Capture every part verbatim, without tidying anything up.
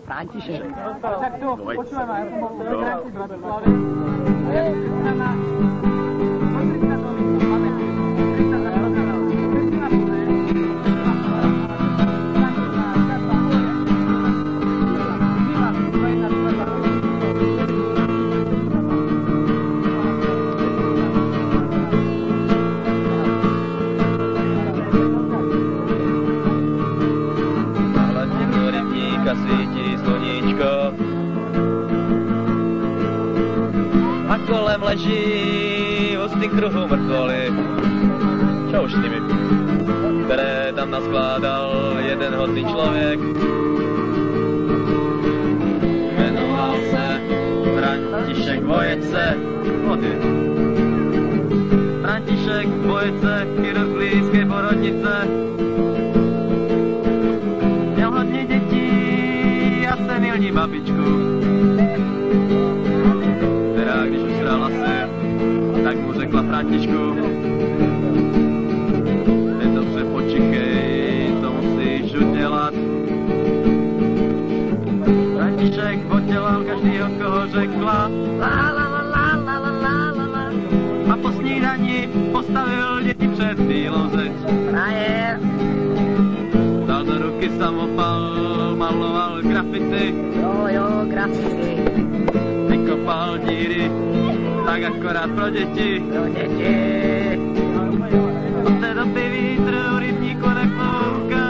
František. Tak to, počúvaj ma, ja som bol v Bratislave. Bratislave. A ja som na... Svítí sluníčko a kolem leží hustý kruhu mrtvoly. Čo už s nimi? Které tam naskládal jeden hodný člověk. Jmenoval se František Vojece. Vody. František Vojece, chirurg blízké porodnice. Měl hodně dětí a senilní babičku, která když usrala se, tak mu řekla Františku: je dobře, počichej, to musíš udělat. František podělal každýho, koho řekla, la la la la la la la la la. A po snídani postavil děti před bílou zeď. Frajer. Dal do ruky samopal, maloval grafity. Jo, jo, grafity. Vykopal díry, tak akorát pro děti. Pro děti. Od té doby vítr u rybníku neklouká.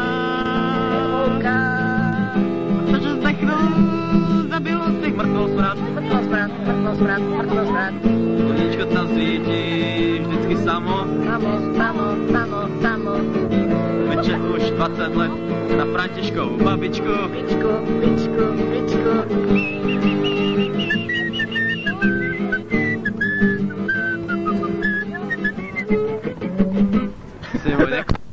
Protože zdechnul, zabil z těch mrtvol smrad. Mrtvol smrad, mrtvol smrad, mrtvol smrad. Sluníčko tam svítí, vždycky samo. Samo, samo, samo, samo. Vyče už dvacet let na Františkovou babičku. Bičku, bičku, bičku. Si mu děkuji.